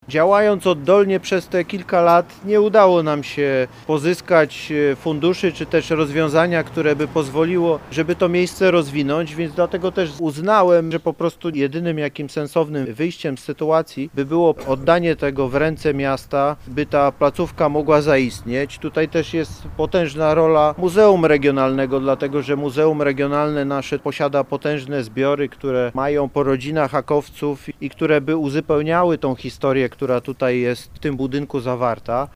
Działając oddolnie przez te kilka lat nie udało nam się pozyskać funduszy czy też rozwiązania, które by pozwoliło, żeby to miejsce rozwinąć, więc dlatego też uznałem, że po prostu jedynym jakim sensownym wyjściem z sytuacji by było oddanie tego w ręce miasta, by ta placówka mogła zaistnieć. Tutaj też jest potężna rola Muzeum Regionalnego, dlatego że Muzeum Regionalne nasze posiada potężne zbiory, które mają po rodzinach hakowców i które by uzupełniały tą historię, która tutaj jest w tym budynku zawarta.